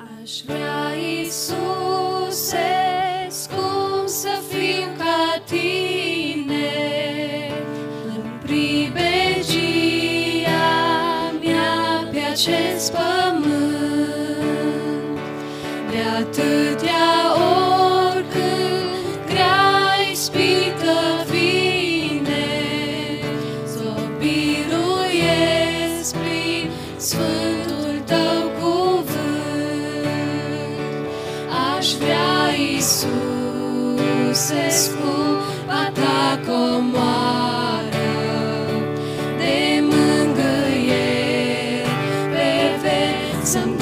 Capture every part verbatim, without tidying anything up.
Aș vrea, Iisuse, scump să fiu ca Tine, în pribegia mea pe acest pământ. De atâtea ori când grea ispită vine, s-o biruiesc prin Sfântul Tău cuvânt. Aș vrea, Iisuse, scumpa Ta comoară de mângâieri pe veci să-mi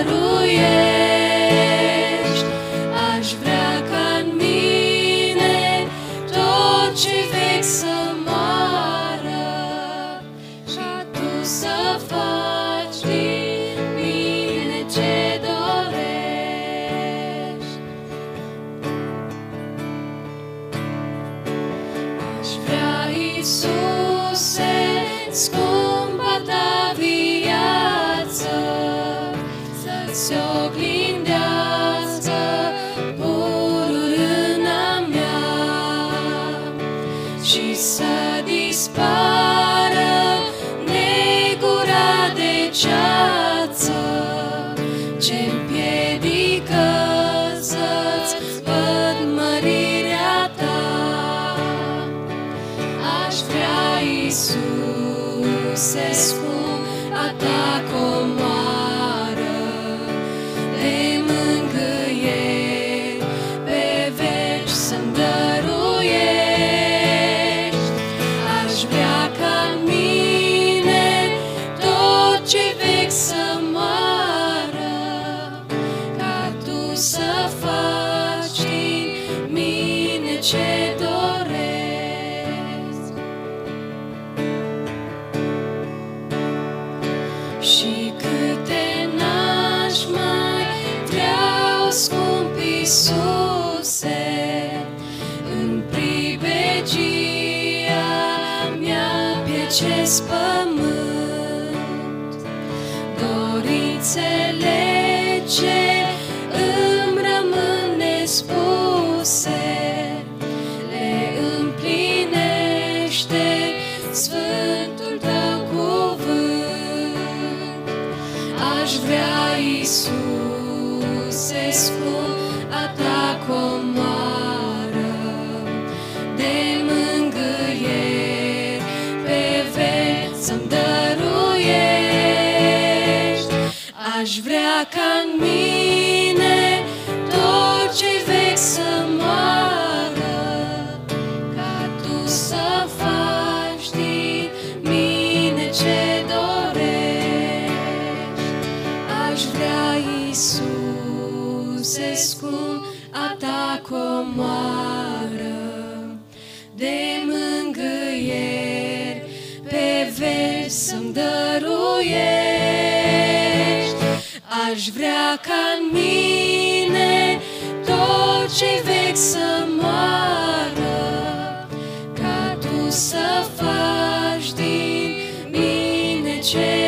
dăruiești. Aș vrea ca-n mine tot ce vechi să moară, ca Tu să faci din mine ce dorești. Aș vrea, Iisuse, scumpa Ta viață, să-ți oglindească pururâna mea și să dispară negura de ceață ce împiedică să-ți văd mărirea Ta. Aș vrea, Iisuse, scumpa Ta comoară de mângâieri pe veci să-mi dăruiești. Aș vrea ca-n mine tot ce vechi să moară, ca Tu să faci din mine ce doresc. Și câte n-aș mai vreau, scump Iisuse, în pribegia mea pe acest pământ, dorințele ce îmi rămân nespuse le împlinește Sfântul Tău cuvânt. Aș vrea, Iisuse, scumpa Ta comoară de mângâieri pe veci să-mi dăruiești. Aș vrea ca-n mine tot ce vechi să moară, ca Tu să faci din mine ce dorești. Aș vrea, Iisuse, scumpa Ta comoară de mângâieri pe veci să-mi dăruiești. Aș vrea ca-n mine tot ce vechi să moară, ca Tu să faci din mine ce